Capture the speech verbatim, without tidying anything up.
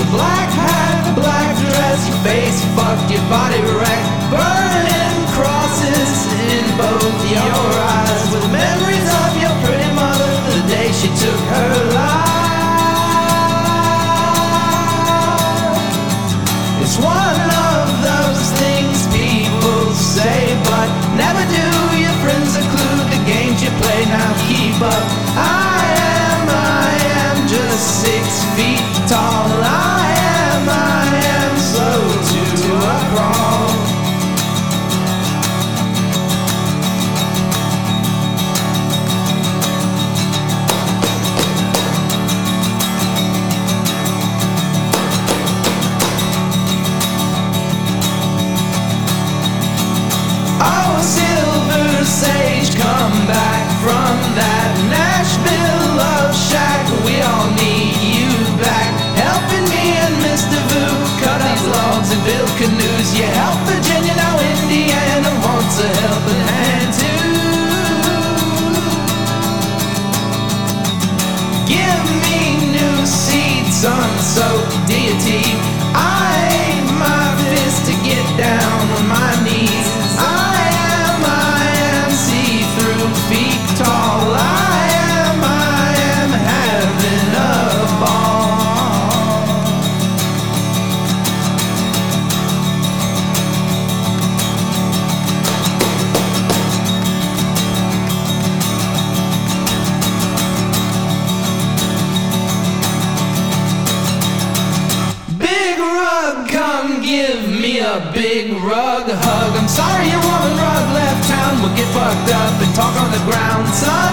your black hat, black dress, your face fucked, your body wrecked, burning crosses in both your eyes, with memories of your pretty mother the day she took her life. It's one of those things people say, but never do. Your friends occlude the games you play. Now keep up. I am, I am just six feet tall. I am, I am slow to a crawl. Oh, Silver Sage, come back from that Nashville love shack. We all need you back, helping me and Mister Vu cut these logs and build canoes. You help Virginia, now Indiana wants a helping hand too. Give me new seeds, sun-soaked deity. I aim my fist to get down on my knees. I am, I am see-through, feet tall. I am, I am having a ball. Big rug, come give me a big rug hug. I'm sorry your woman rug left town. We'll get fucked up and talk on the ground, son.